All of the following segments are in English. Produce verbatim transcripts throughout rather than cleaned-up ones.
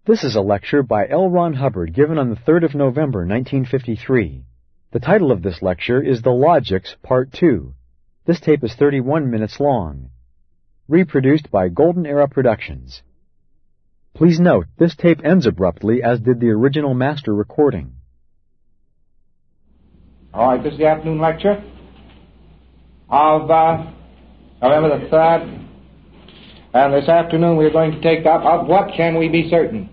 This is a lecture by L. Ron Hubbard given on the third of November, nineteen fifty-three. The title of this lecture is The Logics, Part two. This tape is thirty-one minutes long. Reproduced by Golden Era Productions. Please note, this tape ends abruptly, as did the original master recording. All right, this is the afternoon lecture of uh, November the third. And this afternoon we're going to take up of what can we be certain.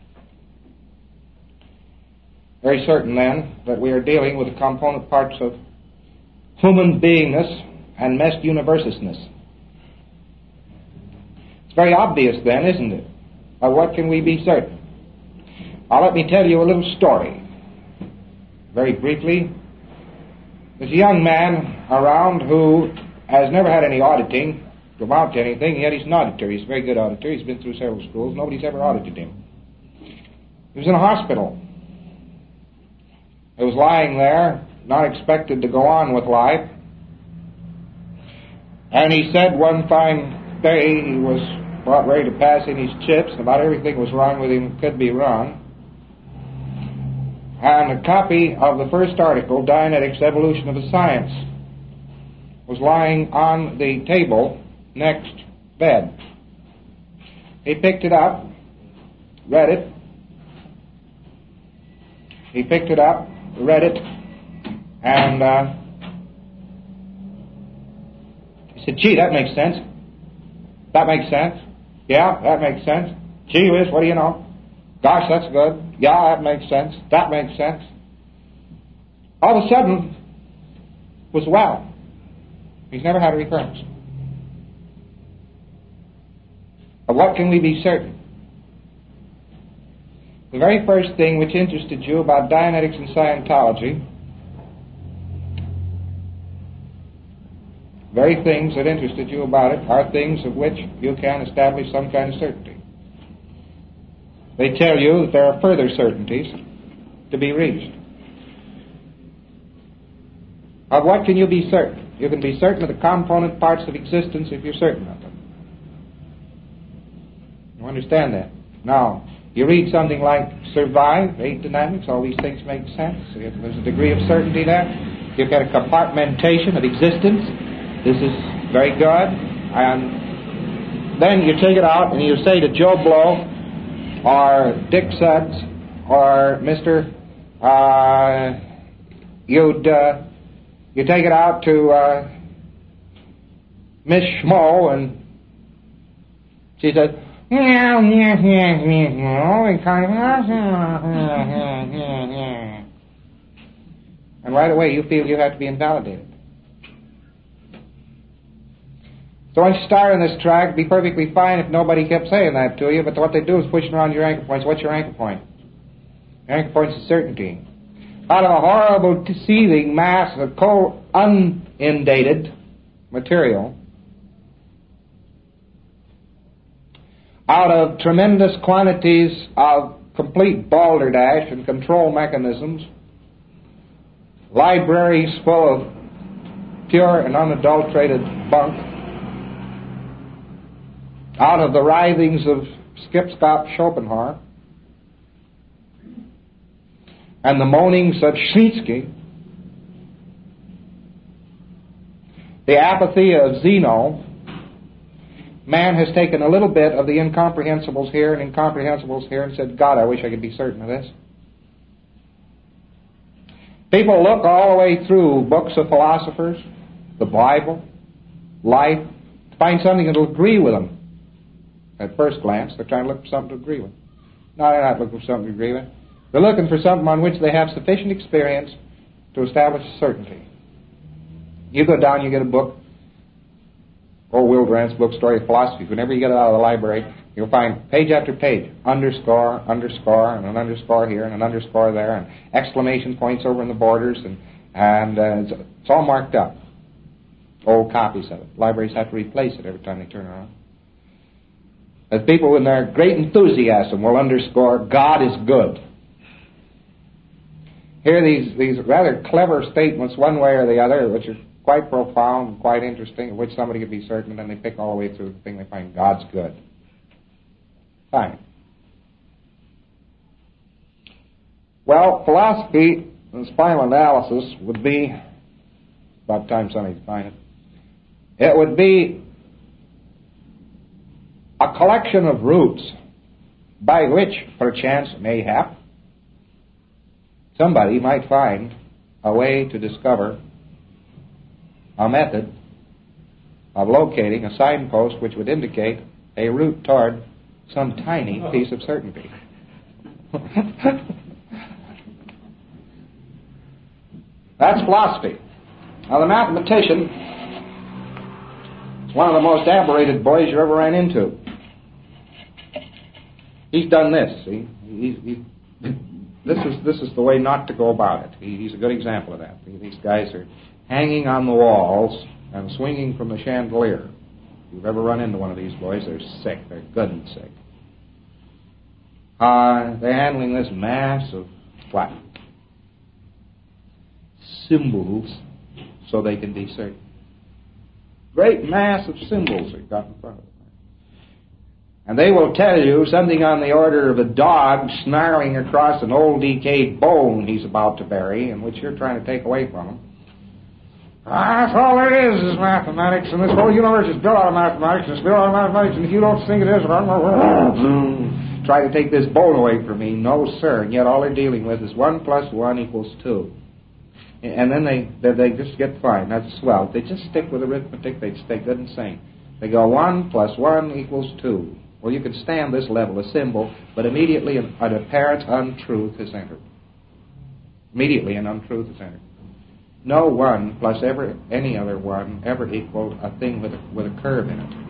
Very certain, then, that we are dealing with the component parts of human beingness and messed universousness. It's very obvious, then, isn't it? Of what can we be certain? Now, let me tell you a little story. Very briefly, there's a young man around who has never had any auditing to amount to anything, yet he's an auditor. He's a very good auditor. He's been through several schools. Nobody's ever audited him. He was in a hospital. He was lying there, not expected to go on with life. And he said one fine day he was about ready to pass in his chips, and about everything was wrong with him could be wrong. And a copy of the first article, Dianetics, Evolution of a Science, was lying on the table next bed. He picked it up, read it. He picked it up, read it, and uh, he said, gee, that makes sense. That makes sense. Yeah, that makes sense. Gee whiz, what do you know? Gosh, that's good. Yeah, that makes sense. That makes sense. All of a sudden, was well. He's never had a recurrence. Of what can we be certain? The very first thing which interested you about Dianetics and Scientology, very things that interested you about it, are things of which you can establish some kind of certainty. They tell you that there are further certainties to be reached. Of what can you be certain? You can be certain of the component parts of existence if you're certain of them. You understand that? Now, you read something like Survive, Eight Dynamics, all these things make sense. There's a degree of certainty there. You've got a compartmentation of existence. This is very good. And then you take it out and you say to Joe Blow or Dick Suds or Mister Uh, you'd uh, you take it out to uh, Miss Schmo, and she says, yeah, yeah, yeah, yeah. And right away you feel you have to be invalidated. So once you start on this track, it'd be perfectly fine if nobody kept saying that to you, but what they do is pushing around your anchor points. What's your anchor point? Your anchor point is certainty. Out of a horrible, seething mass of cold, uninundated material, out of tremendous quantities of complete balderdash and control mechanisms, libraries full of pure and unadulterated bunk, out of the writhings of Skip-Scott Schopenhauer and the moanings of Schnitzky, the apathy of Zeno, man has taken a little bit of the incomprehensibles here and incomprehensibles here and said, God, I wish I could be certain of this. People look all the way through books of philosophers, the Bible, life, to find something that will agree with them. At first glance, they're trying to look for something to agree with. No, they're not looking for something to agree with. They're looking for something on which they have sufficient experience to establish certainty. You go down, you get a book, old Will Durant's book, Story of Philosophy. Whenever you get it out of the library, you'll find page after page, underscore, underscore, and an underscore here, and an underscore there, and exclamation points over in the borders, and, and uh, it's, it's all marked up. Old copies of it. Libraries have to replace it every time they turn around. As people in their great enthusiasm will underscore, God is good. Here are these, these rather clever statements, one way or the other, which are quite profound and quite interesting, of which somebody could be certain, and then they pick all the way through the thing, they find God's good. Fine. Well, philosophy and spinal analysis would be, about time somebody defined it, it would be a collection of roots by which, perchance, mayhap, somebody might find a way to discover a method of locating a signpost which would indicate a route toward some tiny piece of certainty. That's philosophy. Now, the mathematician is one of the most aberrated boys you ever ran into. He's done this, see? He's, he, this is this is the way not to go about it. He, he's a good example of that. These guys are hanging on the walls and swinging from the chandelier. If you've ever run into one of these boys, they're sick. They're good and sick. Uh, they're handling this mass of what? Symbols, so they can be certain. Great mass of symbols they've got in front of them. And they will tell you something on the order of a dog snarling across an old decayed bone he's about to bury, and which you're trying to take away from him. Ah, that's all there is, is mathematics, and this whole universe is built out of mathematics, and it's built out of mathematics, and if you don't think it is, try to take this bone away from me. No, sir. And yet all they're dealing with is one plus one equals two. And then they they, they just get fine. That's swell. If they just stick with arithmetic, they'd stay good and sane. They go one plus one equals two. Well, you can stand this level, a symbol, but immediately an, an apparent untruth is entered. Immediately an untruth is entered. No one plus ever any other one ever equaled a thing with a, with a curve in it.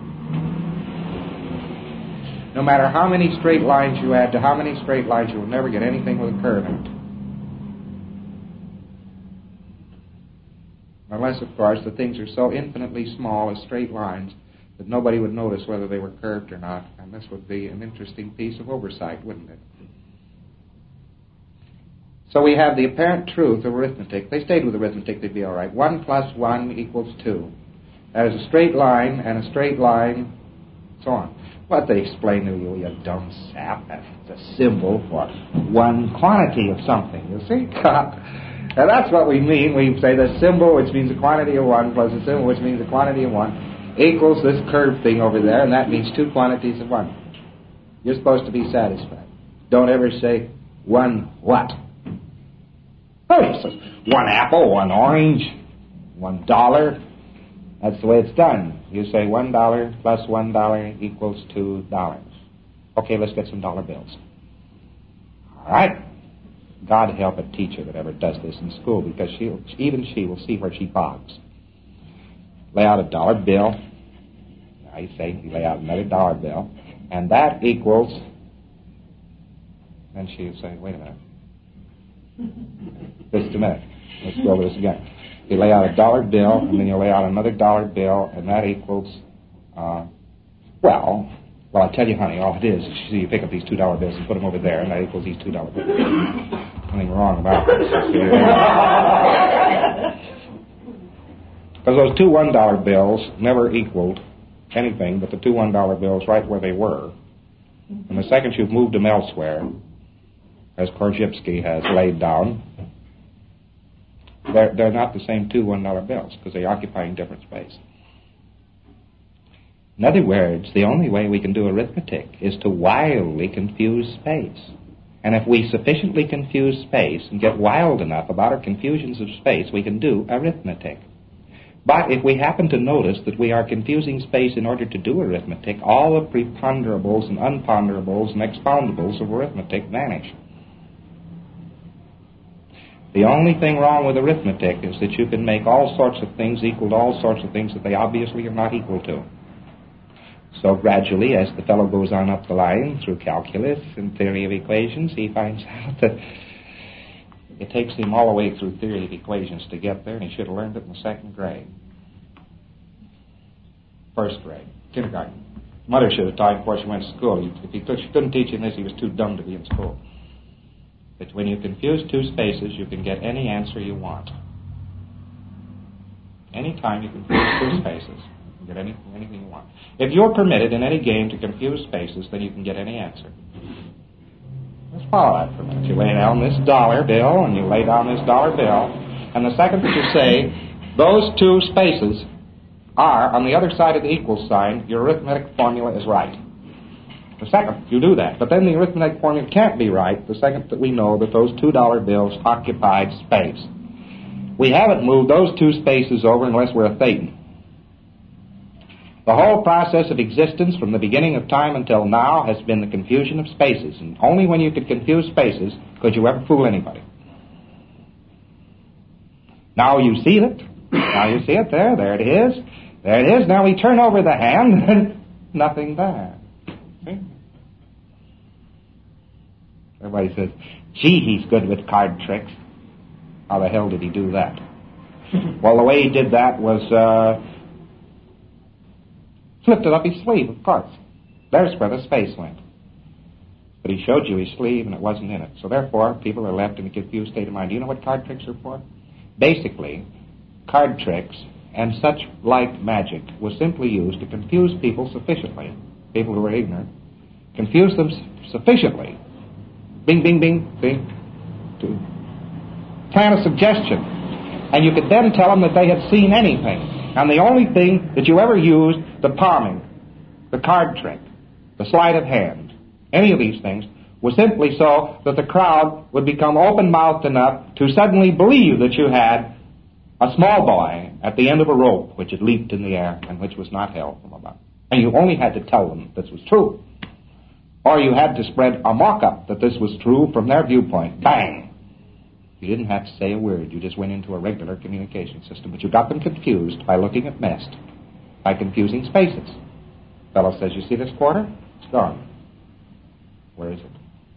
No matter how many straight lines you add to how many straight lines, you will never get anything with a curve in it. Unless, of course, the things are so infinitely small as straight lines that nobody would notice whether they were curved or not, and this would be an interesting piece of oversight, wouldn't it? So we have the apparent truth of arithmetic. If they stayed with arithmetic, they'd be all right. One plus one equals two. That is a straight line, and a straight line, so on. What they explain to you, you dumb sap, that's a symbol for one quantity of something, you see? And that's what we mean. We say the symbol, which means a quantity of one, plus a symbol, which means a quantity of one, equals this curved thing over there, and that means two quantities of one. You're supposed to be satisfied. Don't ever say one what. Oh, it says one apple, one orange, one dollar. That's the way it's done. You say one dollar plus one dollar equals two dollars. Okay, let's get some dollar bills. All right. God help a teacher that ever does this in school, because she, even she will see where she bogs. Lay out a dollar bill. I say you lay out another dollar bill, and that equals. And she'll say, "Wait a minute. Just a minute. Let's go over this again. You lay out a dollar bill, and then you lay out another dollar bill, and that equals. Uh, well." Well, I'll tell you, honey, all it is is you pick up these two dollar bills and put them over there, and that equals these two dollar bills. Nothing wrong about this. Because those two one dollar bills never equaled anything but the two one dollar bills right where they were. And the second you've moved them elsewhere, as Korzybski has laid down, they're, they're not the same two one dollar bills because they occupy in different space. In other words, the only way we can do arithmetic is to wildly confuse space. And if we sufficiently confuse space and get wild enough about our confusions of space, we can do arithmetic. But if we happen to notice that we are confusing space in order to do arithmetic, all the preponderables and unponderables and expoundables of arithmetic vanish. The only thing wrong with arithmetic is that you can make all sorts of things equal to all sorts of things that they obviously are not equal to. So gradually, as the fellow goes on up the line through calculus and theory of equations, he finds out that it takes him all the way through theory of equations to get there, and he should have learned it in the second grade. First grade, kindergarten. Mother should have taught him before she went to school. If he could, she couldn't teach him this, he was too dumb to be in school. But when you confuse two spaces, you can get any answer you want. Anytime you confuse two spaces, you can get any, anything you want. If you're permitted in any game to confuse spaces, then you can get any answer. Let's follow that for a minute. You lay down this dollar bill, and you lay down this dollar bill, and the second that you say those two spaces are on the other side of the equal sign, your arithmetic formula is right. The second you do that, but then the arithmetic formula can't be right the second that we know that those two dollar bills occupied space. We haven't moved those two spaces over unless we're a thetan. The whole process of existence from the beginning of time until now has been the confusion of spaces, and only when you could confuse spaces could you ever fool anybody. Now you see it. Now you see it there. There it is. There it is. Now we turn over the hand and nothing there. See? Everybody says, gee, he's good with card tricks. How the hell did he do that? Well, the way he did that was uh, flipped it up his sleeve, of course. There's where the space went. But he showed you his sleeve and it wasn't in it. So therefore, people are left in a confused state of mind. Do you know what card tricks are for? Basically, card tricks and such like magic was simply used to confuse people sufficiently, people who were ignorant, confuse them sufficiently, bing, bing, bing, bing, to plan a suggestion. And you could then tell them that they had seen anything. And the only thing that you ever used, the palming, the card trick, the sleight of hand, any of these things, was simply so that the crowd would become open-mouthed enough to suddenly believe that you had a small boy at the end of a rope which had leaped in the air and which was not held from above. And you only had to tell them this was true. Or you had to spread a mock-up that this was true from their viewpoint. Bang! You didn't have to say a word. You just went into a regular communication system. But you got them confused by looking at mest, by confusing spaces. Fellow says, you see this quarter? It's gone. Where is it?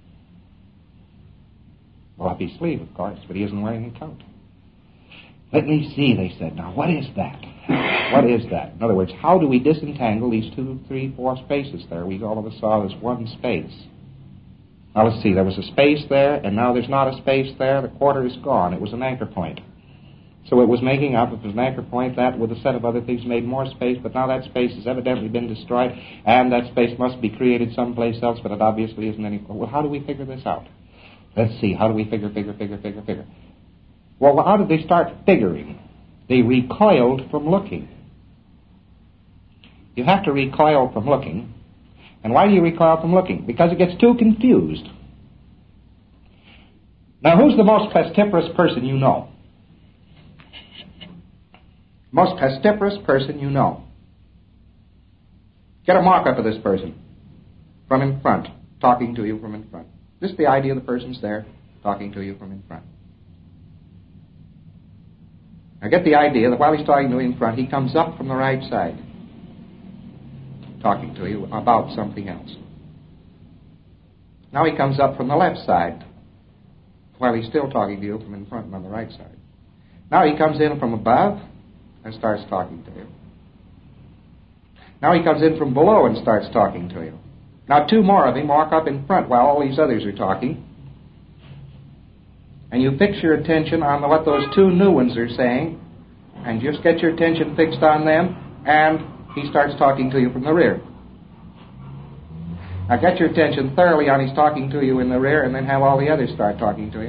Well, up his sleeve, of course, but he isn't wearing a coat. Let me see, they said. Now, what is that? What is that? In other words, how do we disentangle these two, three, four spaces there? We all of us saw this one space. Now, let's see. There was a space there, and now there's not a space there. The quarter is gone. It was an anchor point. So it was making up, if it was an anchor point, that with a set of other things made more space, but now that space has evidently been destroyed, and that space must be created someplace else, but it obviously isn't any... Well, how do we figure this out? Let's see. How do we figure, figure, figure, figure, figure? Well, how did they start figuring? They recoiled from looking. You have to recoil from looking. And why do you recoil from looking? Because it gets too confused. Now, who's the most pestiferous person you know? Most pestiferous person you know. Get a mock-up of this person from in front, talking to you from in front. Just the idea the person's there, talking to you from in front. Now get the idea that while he's talking to you in front, he comes up from the right side, talking to you about something else. Now he comes up from the left side, while he's still talking to you from in front and on the right side. Now he comes in from above and starts talking to you. Now he comes in from below and starts talking to you. Now two more of him walk up in front while all these others are talking. And you fix your attention on what those two new ones are saying, and just get your attention fixed on them, and he starts talking to you from the rear. Now get your attention thoroughly on he's talking to you in the rear, and then have all the others start talking to you.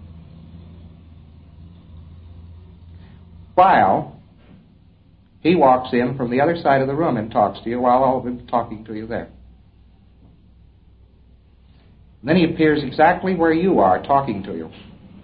While he walks in from the other side of the room and talks to you while all of them are talking to you there. And then he appears exactly where you are talking to you.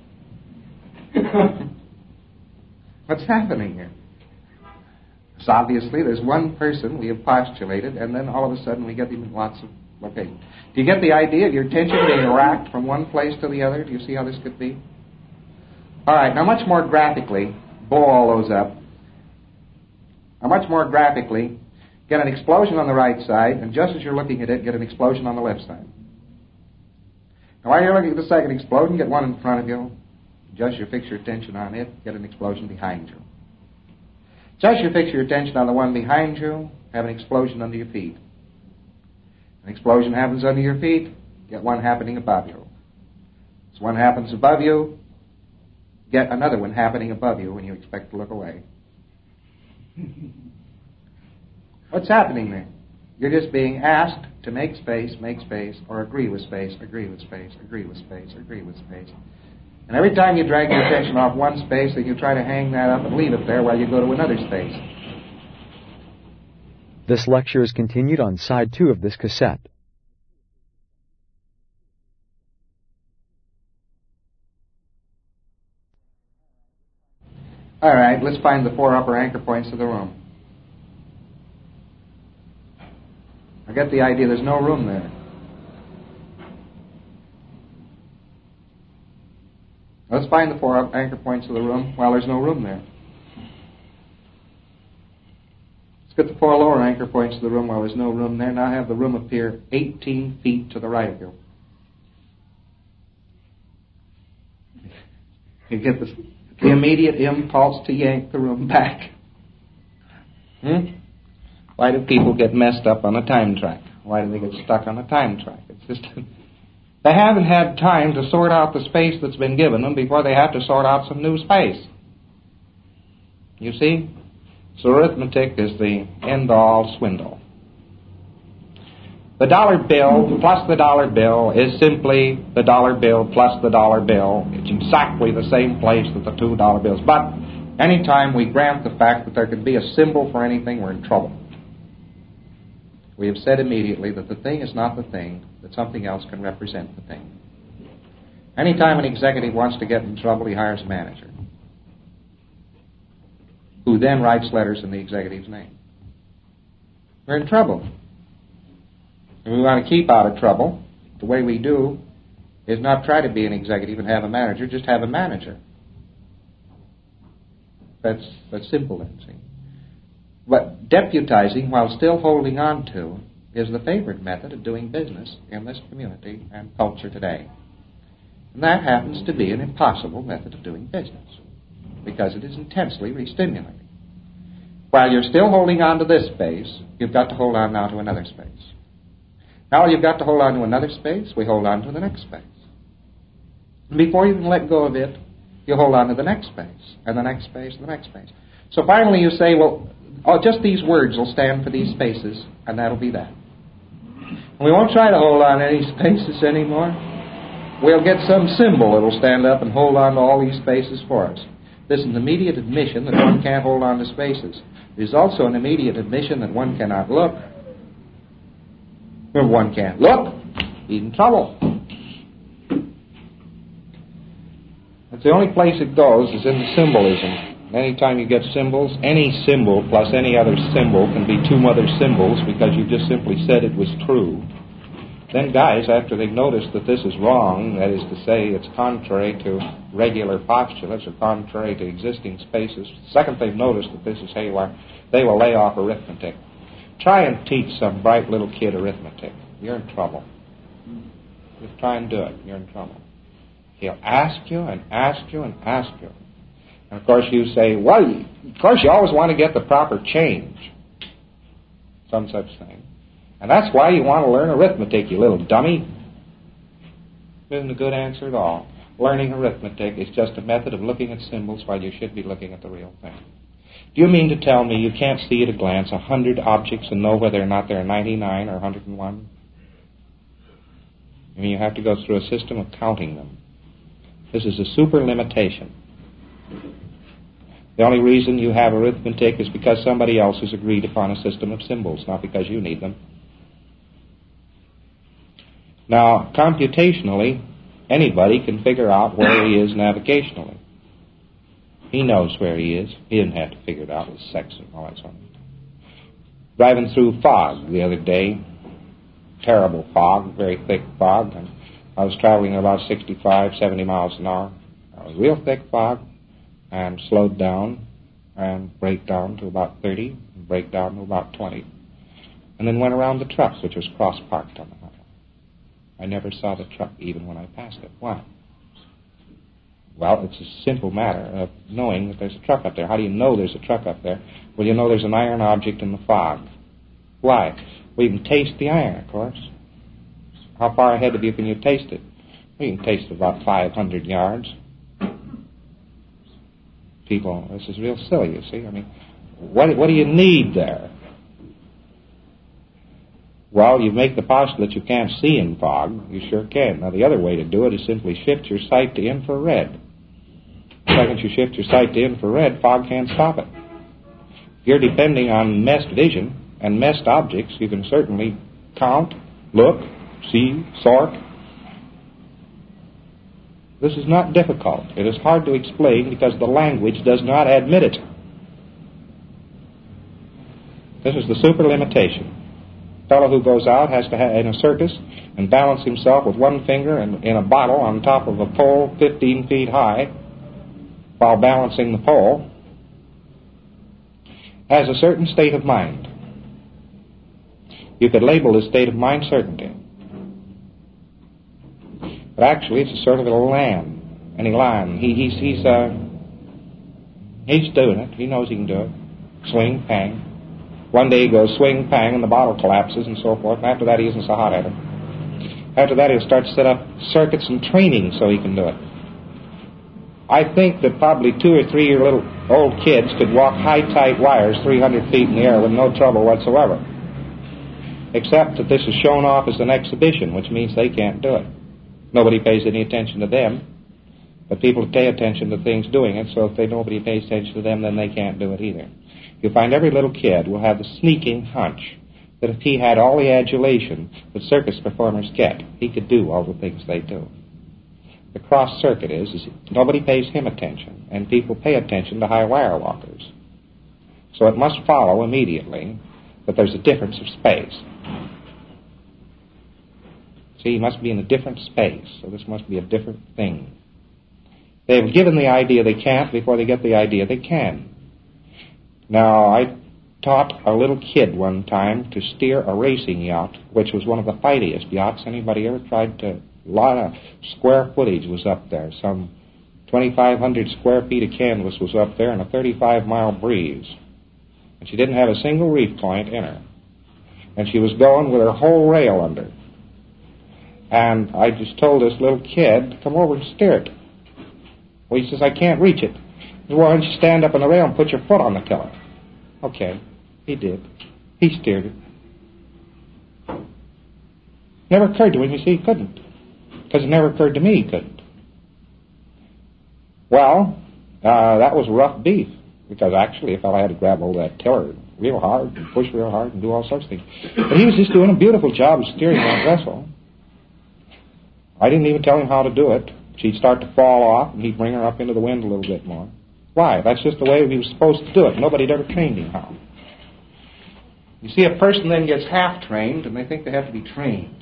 What's happening here? So obviously there's one person we have postulated, and then all of a sudden we get him in lots of locations. Do you get the idea of your attention being racked from one place to the other? Do you see how this could be? All right, now much more graphically, blow all those up. Now much more graphically, get an explosion on the right side, and just as you're looking at it, get an explosion on the left side. Now while you're looking at the second explosion, get one in front of you. Just you fix your attention on it, get an explosion behind you. Just you fix your attention on the one behind you, have an explosion under your feet. An explosion happens under your feet, get one happening above you. As one happens above you, get another one happening above you when you expect to look away. What's happening there? You're just being asked to make space, make space, or agree with space, agree with space, agree with space, agree with space. And every time you drag your attention off one space, then you try to hang that up and leave it there while you go to another space. This lecture is continued on side two of this cassette. All right, let's find the four upper anchor points of the room. I get the idea there's no room there. Let's find the four up anchor points of the room while there's no room there. Let's get the four lower anchor points of the room while there's no room there. Now have the room appear eighteen feet to the right of you. You get the, the immediate impulse to yank the room back. Hmm? Why do people get messed up on a time track? Why do they get stuck on a time track? It's just they haven't had time to sort out the space that's been given them before they have to sort out some new space. You see? So arithmetic is the end-all swindle. The dollar bill plus the dollar bill is simply the dollar bill plus the dollar bill. It's exactly the same place that the two dollar bills. But anytime we grant the fact that there could be a symbol for anything, we're in trouble. We have said immediately that the thing is not the thing, that something else can represent the thing. Anytime an executive wants to get in trouble, he hires a manager, who then writes letters in the executive's name. We're in trouble. If we want to keep out of trouble, the way we do is not try to be an executive and have a manager, just have a manager. That's, that's simple then, see. But deputizing while still holding on to is the favorite method of doing business in this community and culture today. And that happens to be an impossible method of doing business because it is intensely re-stimulating. While you're still holding on to this space, you've got to hold on now to another space. Now you've got to hold on to another space, we hold on to the next space. And before you can let go of it, you hold on to the next space, and the next space, and the next space. So finally you say, well, oh, just these words will stand for these spaces, and that'll be that. And we won't try to hold on to any spaces anymore. We'll get some symbol that'll stand up and hold on to all these spaces for us. This is an immediate admission that one can't hold on to spaces. There's also an immediate admission that one cannot look. If one can't look, he's in trouble. That's the only place it goes is in the symbolism. Anytime you get symbols, any symbol plus any other symbol can be two other symbols because you just simply said it was true. Then guys, after they've noticed that this is wrong, that is to say it's contrary to regular postulates or contrary to existing spaces, the second they've noticed that this is haywire, they will lay off arithmetic. Try and teach some bright little kid arithmetic. You're in trouble. Just try and do it. You're in trouble. He'll ask you and ask you and ask you. And of course you say, well, of course you always want to get the proper change. Some such thing. And that's why you want to learn arithmetic, you little dummy. Isn't a good answer at all. Learning arithmetic is just a method of looking at symbols while you should be looking at the real thing. Do you mean to tell me you can't see at a glance a hundred objects and know whether or not there are ninety-nine or one hundred and one? I mean, you have to go through a system of counting them. This is a super limitation. The only reason you have arithmetic is because somebody else has agreed upon a system of symbols, not because you need them. Now, computationally, anybody can figure out where he is navigationally. He knows where he is. He didn't have to figure it out with sex and all that sort of stuff. Driving through fog the other day, terrible fog, very thick fog, and I was traveling at about sixty-five, seventy miles an hour. It was real thick fog, and slowed down and brake down to about thirty, and brake down to about twenty, and then went around the truck, which was cross-parked on the highway. I never saw the truck even when I passed it. Why? Well, it's a simple matter of knowing that there's a truck up there. How do you know there's a truck up there? Well, you know there's an iron object in the fog. Why? Well, you can taste the iron, of course. How far ahead of you can you taste it? Well, you can taste it about five hundred yards. People, this is real silly, you see. I mean, what, what do you need there? Well, you make the postulate you can't see in fog. You sure can. Now, the other way to do it is simply shift your sight to infrared. The second you shift your sight to infrared, fog can't stop it. If you're depending on messed vision and messed objects, you can certainly count, look, see, sort. This is not difficult. It is hard to explain because the language does not admit it. This is the superlimitation. A fellow who goes out has to have in a circus and balance himself with one finger and in a bottle on top of a pole fifteen feet high while balancing the pole has a certain state of mind. You could label this state of mind certainty. But actually it's a sort of a lamb, any lamb. He, he's, he's, uh, he's doing it. He knows he can do it. Swing, pang. One day he goes swing, pang, and the bottle collapses and so forth. And after that he isn't so hot at it. After that he'll start to set up circuits and training so he can do it. I think that probably two or three year little old kids could walk high, tight wires three hundred feet in the air with no trouble whatsoever. Except that this is shown off as an exhibition, which means they can't do it. Nobody pays any attention to them, but people pay attention to things doing it, so if they nobody pays attention to them, then they can't do it either. You'll find every little kid will have the sneaking hunch that if he had all the adulation that circus performers get, he could do all the things they do. The cross circuit is, is nobody pays him attention, and people pay attention to high wire walkers. So it must follow immediately that there's a difference of space. See, he must be in a different space, so this must be a different thing. They've given the idea they can't before they get the idea they can. Now, I taught a little kid one time to steer a racing yacht, which was one of the fightiest yachts anybody ever tried to. A lot of square footage was up there. Some twenty-five hundred square feet of canvas was up there and a thirty-five mile breeze. And she didn't have a single reef point in her. And she was going with her whole rail under. And I just told this little kid, come over and steer it. Well, he says, I can't reach it. He said, why don't you stand up on the rail and put your foot on the tiller? Okay, he did. He steered it. Never occurred to him, you see, he couldn't. Because it never occurred to me he couldn't. Well, uh, that was rough beef. Because actually, a fellow had to grab hold of that tiller real hard and push real hard and do all sorts of things. But he was just doing a beautiful job of steering that vessel. I didn't even tell him how to do it. She'd start to fall off, and he'd bring her up into the wind a little bit more. Why? That's just the way he was supposed to do it. Nobody had ever trained him how. You see, a person then gets half-trained, and they think they have to be trained.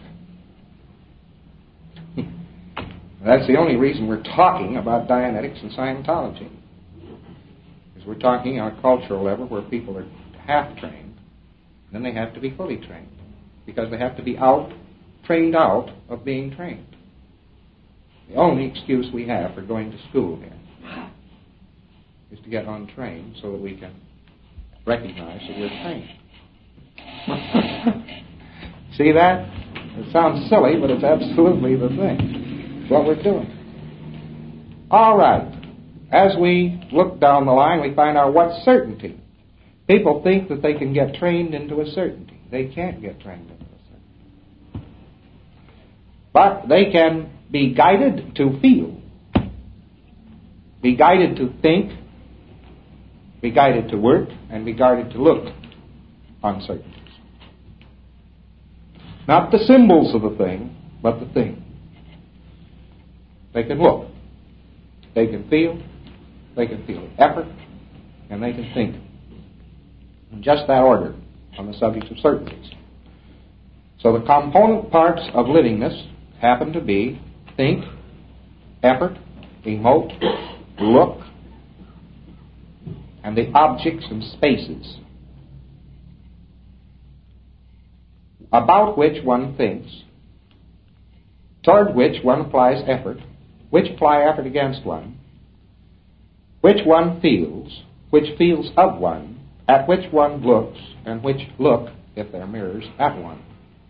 That's the only reason we're talking about Dianetics and Scientology. Because we're talking on a cultural level where people are half-trained, then they have to be fully trained. Because they have to be out, trained out of being trained. The only excuse we have for going to school here is to get untrained so that we can recognize that we're trained. See that? It sounds silly, but it's absolutely the thing. It's what we're doing. All right. As we look down the line, we find out what's certainty. People think that they can get trained into a certainty. They can't get trained into a certainty. But they can be guided to feel, be guided to think, be guided to work, and be guided to look on certainties. Not the symbols of the thing, but the thing. They can look, they can feel, they can feel effort, and they can think. In just that order on the subject of certainties. So the component parts of livingness happen to be think, effort, emote, look, and the objects and spaces about which one thinks, toward which one applies effort, which apply effort against one, which one feels, which feels of one, at which one looks, and which look, if they're mirrors, at one.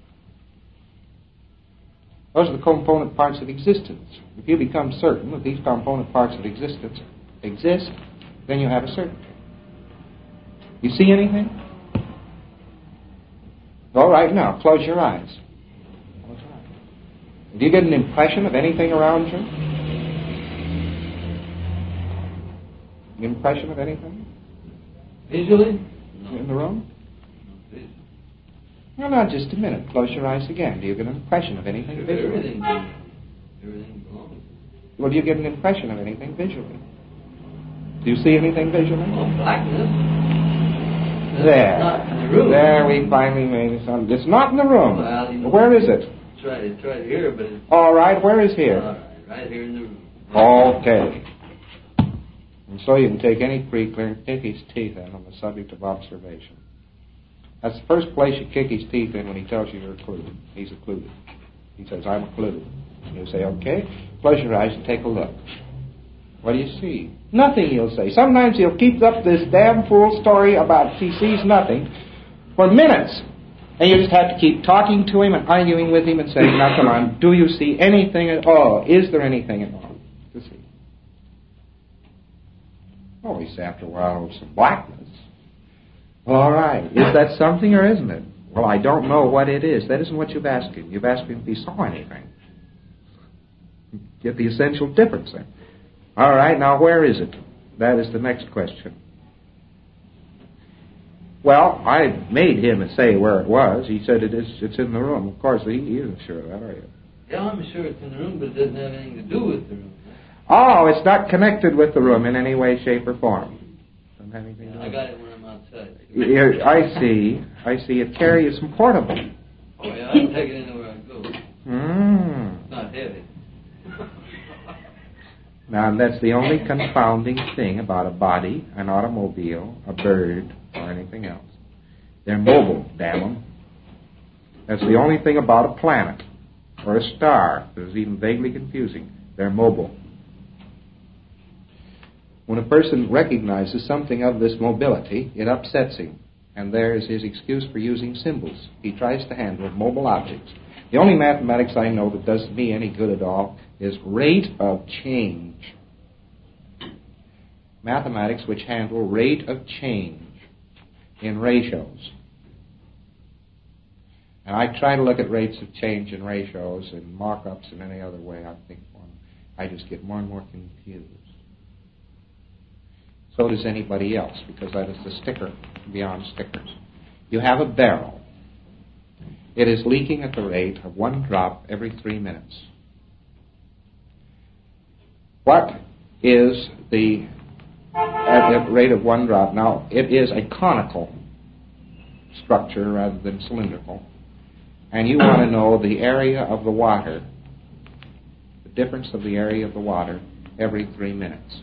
Those are the component parts of existence. If you become certain that these component parts of existence exist, then you have a certainty. You see anything? All right, now, close your eyes. Do you get an impression of anything around you? An impression of anything? Visually? In the room? No, no, just a minute. Close your eyes again. Do you get an impression of anything visually? Everything, everything belongs. Well, do you get an impression of anything visually? Do you see anything visually? Oh, blackness. There. Not in the room. There, we finally made it sound. It's not in the room. Well, you know, where is it? It's right, it's right here, but it's... All right, where is here? All right, right here in the room. Okay. And so you can take any creek clear and kick his teeth in on the subject of observation. That's the first place you kick his teeth in when he tells you you're occluded. He's occluded. He says, I'm occluded. You say, okay, close your eyes and take a look. What do you see? Nothing, he'll say. Sometimes he'll keep up this damn fool story about he sees nothing for minutes. And you just have to keep talking to him and arguing with him and saying, now come on, do you see anything at all? Is there anything at all to see? Oh, he said after a while, it's some blackness. All right, is that something or isn't it? Well, I don't know what it is. That isn't what you've asked him. You've asked him if he saw anything. Get the essential difference there. All right, now where is it? That is the next question. Well, I made him say where it was. He said it is. It's in the room. Of course, he, he isn't sure of that, are you? Yeah, I'm sure it's in the room, but it doesn't have anything to do with the room. Oh, it's not connected with the room in any way, shape, or form. Doesn't have anything to do I with got it when I'm outside. it. I see. I see. It carries some portable. Oh, yeah, I can take it anywhere I go. Mm. It's not heavy. Now, that's the only confounding thing about a body, an automobile, a bird, or anything else. They're mobile, damn them. That's the only thing about a planet or a star that is even vaguely confusing. They're mobile. When a person recognizes something of this mobility, it upsets him. And there is his excuse for using symbols. He tries to handle mobile objects. The only mathematics I know that does me any good at all is rate of change. Mathematics which handle rate of change in ratios. And I try to look at rates of change in ratios and markups in any other way. I think one, I just get more and more confused. So does anybody else, because that is the sticker beyond stickers. You have a barrel. It is leaking at the rate of one drop every three minutes. What is the at the rate of one drop? Now, it is a conical structure rather than cylindrical. And you want to know the area of the water, the difference of the area of the water every three minutes.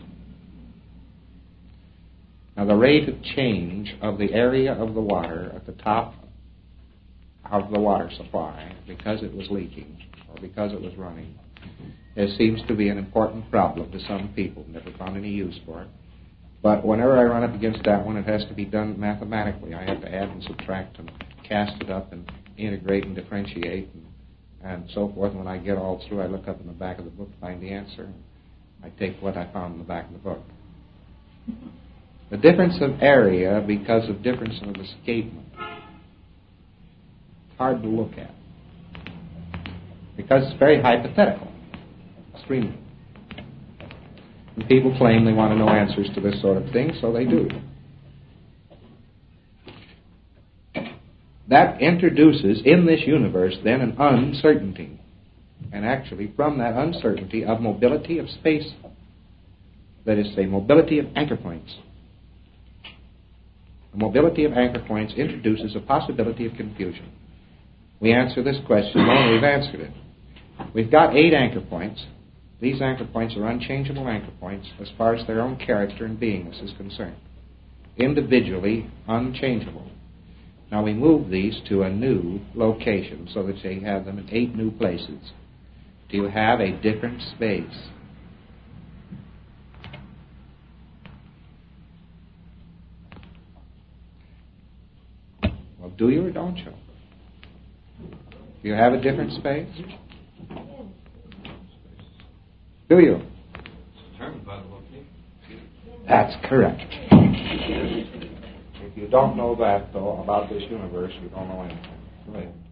Now, the rate of change of the area of the water at the top of the water supply, because it was leaking or because it was running, it seems to be an important problem to some people. Never found any use for it. But whenever I run up against that one, it has to be done mathematically. I have to add and subtract and cast it up and integrate and differentiate and, and so forth. When I get all through, I look up in the back of the book to find the answer. And I take what I found in the back of the book. The difference of area because of difference of escapement. It's hard to look at. Because it's very hypothetical. Extremely. And people claim they want to know answers to this sort of thing, so they do. That introduces in this universe then an uncertainty. And actually from that uncertainty of mobility of space, that is to say, mobility of anchor points. The mobility of anchor points introduces a possibility of confusion. We answer this question, well, we've answered it. We've got eight anchor points. These anchor points are unchangeable anchor points as far as their own character and beingness is concerned. Individually unchangeable. Now we move these to a new location so that they have them in eight new places. Do you have a different space? Well, do you or don't you? Do you have a different space? Do you? That's correct. If you don't know that, though, about this universe, you don't know anything. Go ahead.